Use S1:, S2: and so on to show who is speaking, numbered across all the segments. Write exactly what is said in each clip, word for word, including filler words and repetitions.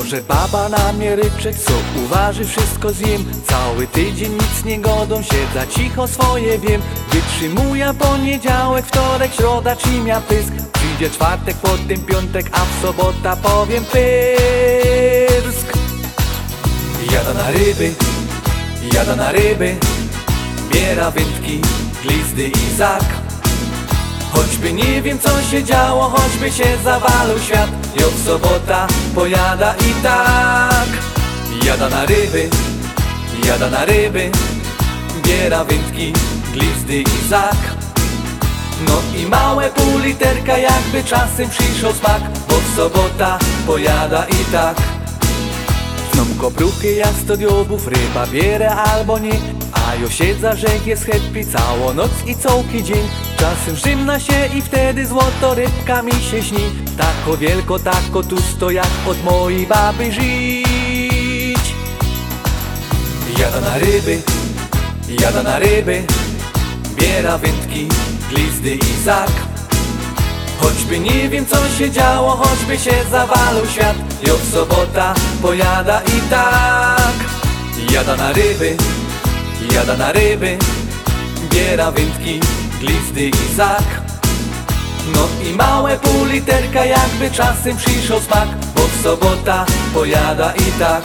S1: Może baba na mnie ryczeć, co uważy, wszystko zjem. Cały tydzień nic nie godą, siedza cicho, swoje wiem. Wytrzymuję poniedziałek, wtorek, środa, czymia pysk. Przyjdzie czwartek, potem piątek, a w sobota powiem pyrsk. Jadę na ryby, jadę na ryby, biera wędki, glizdy i zak. Choćby nie wiem co się działo, choćby się zawalał świat, jo w sobota pojada i tak. Jada na ryby, jada na ryby, biera wędki, glizdy i zak. No i małe pół literka, jakby czasem przyszło smak, bo w sobota pojada i tak. Zną kopruchy jak sto diobów, ryba bierę albo nie, a jo siedza, rzek jest happy całą noc i całki dzień. Czasem żymna się i wtedy złoto rybka mi się śni. Tako wielko, tako tusto, jak od mojej baby żyć. Jada na ryby, jada na ryby, biera wędki, glizdy i zak. Choćby nie wiem co się działo, choćby się zawalał świat, jo w sobota pojada i tak. Jada na ryby, jada na ryby, biera wędki, glizdy i zak. No i małe pół literka, jakby czasem przyszło smak, bo w sobota pojada i tak.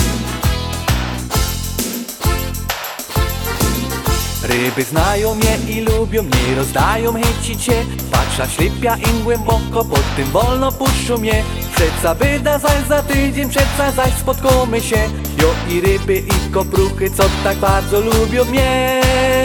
S1: Ryby znają mnie i lubią mnie, rozdają chęcić się. Patrza ślepia im głęboko, potem wolno puszczą mnie. Przeca wyda zaś za tydzień, przeca zaś spotkamy się. Jo i ryby i kopruchy, co tak bardzo lubią mnie.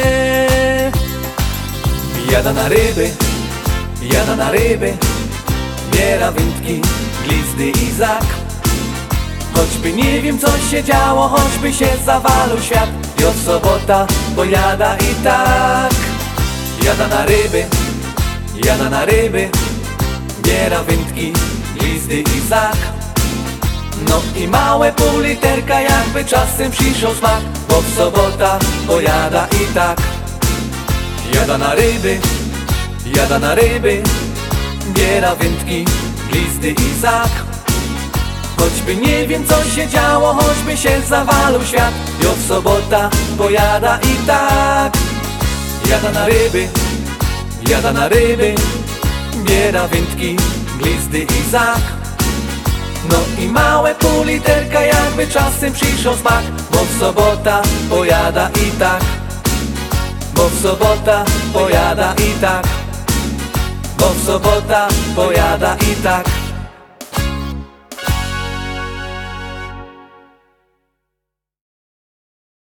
S1: Jada na ryby, jada na ryby, biera wędki, glizdy i zak. Choćby nie wiem co się działo, choćby się zawalał świat, jo w sobota pojada i tak. Jada na ryby, jada na ryby, biera wędki, glizdy i zak. No i małe pół literka, jakby czasem przyszło smak, bo w sobota pojada i tak. Jada na ryby, jada na ryby, biera wędki, glizdy i zak. Choćby nie wiem co się działo, choćby się zawalał świat, jo w sobota pojada i tak. Jada na ryby, jada na ryby, biera wędki, glizdy i zak. No i małe pół literka, jakby czasem przyszło smak, bo w sobota pojada i tak. Bo w sobota pojada i tak. Bo w sobota pojada i tak.